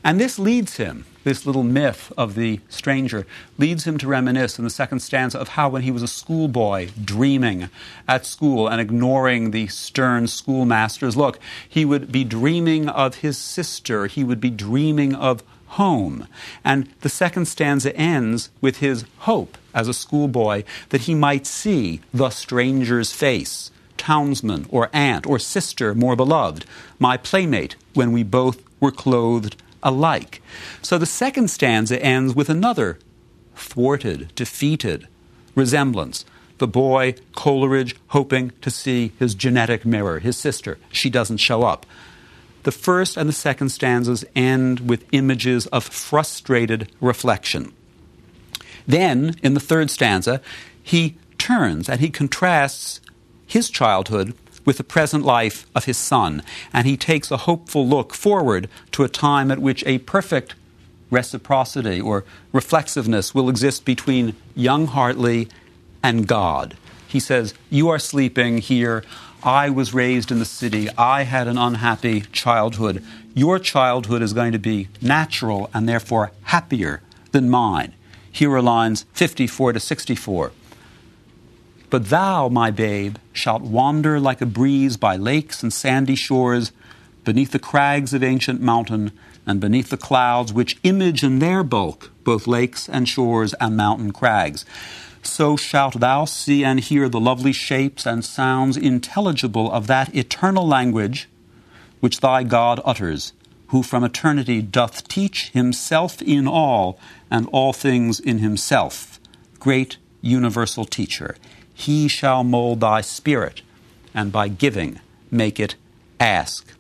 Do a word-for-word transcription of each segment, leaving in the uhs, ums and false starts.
And this leads him, this little myth of the stranger, leads him to reminisce in the second stanza of how when he was a schoolboy dreaming at school and ignoring the stern schoolmaster's look, he would be dreaming of his sister, he would be dreaming of home. And the second stanza ends with his hope as a schoolboy that he might see the stranger's face, townsman or aunt or sister more beloved, my playmate when we both were clothed alike. So the second stanza ends with another thwarted, defeated resemblance. The boy, Coleridge, hoping to see his genetic mirror, his sister. She doesn't show up. The first and the second stanzas end with images of frustrated reflection. Then, in the third stanza, he turns and he contrasts his childhood with the present life of his son, and he takes a hopeful look forward to a time at which a perfect reciprocity or reflexiveness will exist between young Hartley and God. He says, you are sleeping here. I was raised in the city. I had an unhappy childhood. Your childhood is going to be natural and therefore happier than mine. Here are lines fifty-four to sixty-four. But thou, my babe, shalt wander like a breeze by lakes and sandy shores, beneath the crags of ancient mountain, and beneath the clouds which image in their bulk both lakes and shores and mountain crags. So shalt thou see and hear the lovely shapes and sounds intelligible of that eternal language which thy God utters, who from eternity doth teach himself in all, and all things in himself. Great universal teacher, he shall mold thy spirit, and by giving make it ask.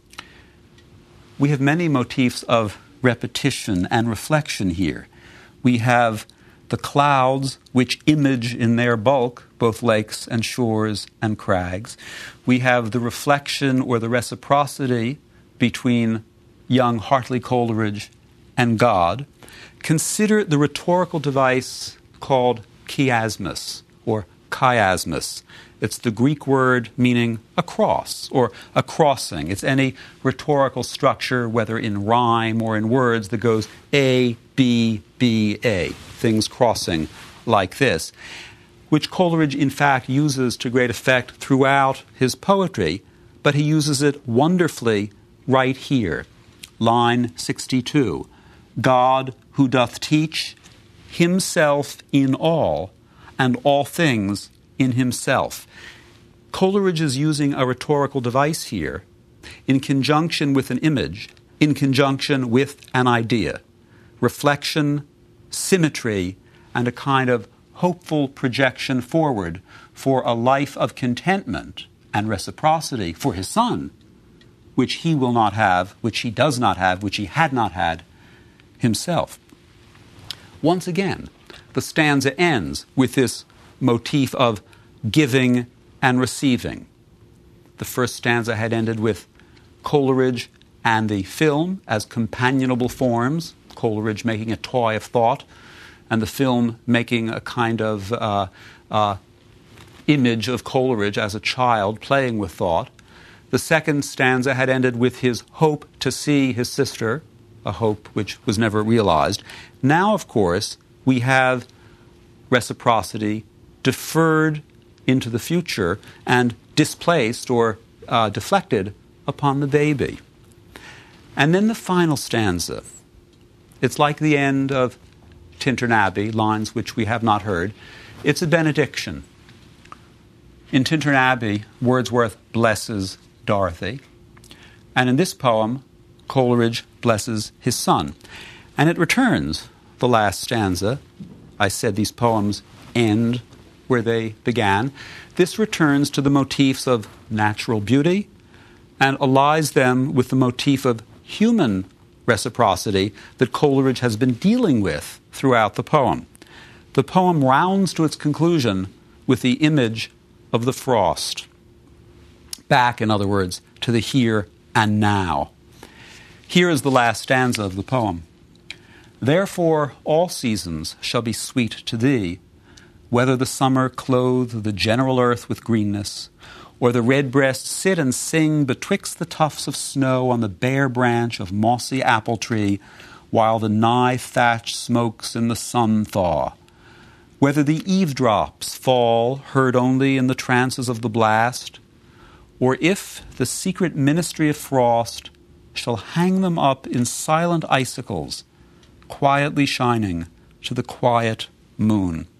We have many motifs of repetition and reflection here. We have the clouds which image in their bulk both lakes and shores and crags. We have the reflection or the reciprocity between young Hartley Coleridge and God. Consider the rhetorical device called chiasmus or chiasmus. It's the Greek word meaning a cross or a crossing. It's any rhetorical structure, whether in rhyme or in words, that goes A, B, B, A, things crossing like this, which Coleridge, in fact, uses to great effect throughout his poetry, but he uses it wonderfully right here. Line sixty-two, God who doth teach himself in all, and all things in himself. Coleridge is using a rhetorical device here in conjunction with an image, in conjunction with an idea. Reflection, symmetry, and a kind of hopeful projection forward for a life of contentment and reciprocity for his son, which he will not have, which he does not have, which he had not had himself. Once again, the stanza ends with this motif of giving and receiving. The first stanza had ended with Coleridge and the film as companionable forms, Coleridge making a toy of thought, and the film making a kind of uh, uh, image of Coleridge as a child playing with thought. The second stanza had ended with his hope to see his sister, a hope which was never realized. Now, of course, we have reciprocity deferred into the future and displaced or uh, deflected upon the baby. And then the final stanza. It's like the end of Tintern Abbey, lines which we have not heard. It's a benediction. In Tintern Abbey, Wordsworth blesses Dorothy. And in this poem, Coleridge blesses his son. And it returns the last stanza. I said these poems end where they began. This returns to the motifs of natural beauty and allies them with the motif of human reciprocity that Coleridge has been dealing with throughout the poem. The poem rounds to its conclusion with the image of the frost. Back, in other words, to the here and now. Here is the last stanza of the poem. Therefore all seasons shall be sweet to thee, whether the summer clothe the general earth with greenness, or the redbreast sit and sing betwixt the tufts of snow on the bare branch of mossy apple tree, while the nigh thatch smokes in the sun thaw. Whether the eavesdrops fall, heard only in the trances of the blast, or if the secret ministry of frost shall hang them up in silent icicles, quietly shining to the quiet moon.